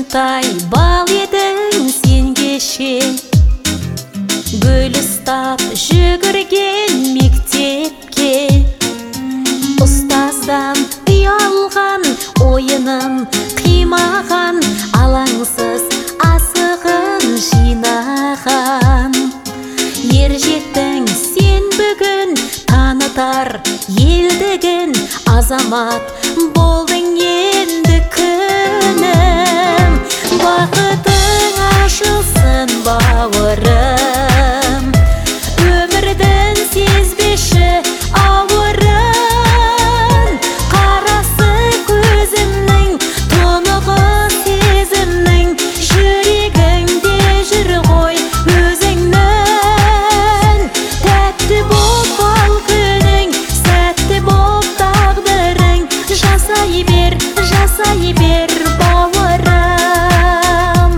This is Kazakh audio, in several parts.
Шыршынтай бал едің сен кеше, гүл ұстап жүгірген мектепке. Ұстаздан ұялған ойыным қимаған, алаңсыз асығын жинаған. Ер жеттің сен бүгін, танытар елдігін, азамат болдың енді күнім. Бақытың ашылсын бауырым, өмірдің сезбеші ауырын. Қарасы көзімнің, тұнығы сезімнің, жүрегіңде жүр ғой өзіңнің. Тәтті боп бал күнің, сәтті боп тағдырың, жасай бер бауырым.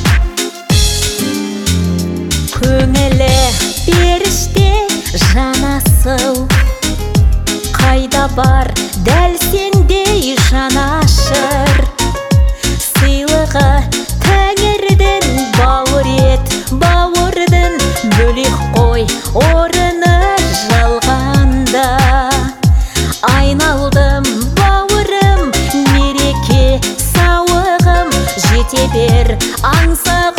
Көңілі періште жанасыл, қайда бар дәл сендей жанашыр. Сыйлығы тәңірдің бауыр ет бауырдың, бөлек қой орыны жалғанда. Айналдым бауырым, мереке сауығым, жете бер аңсағым.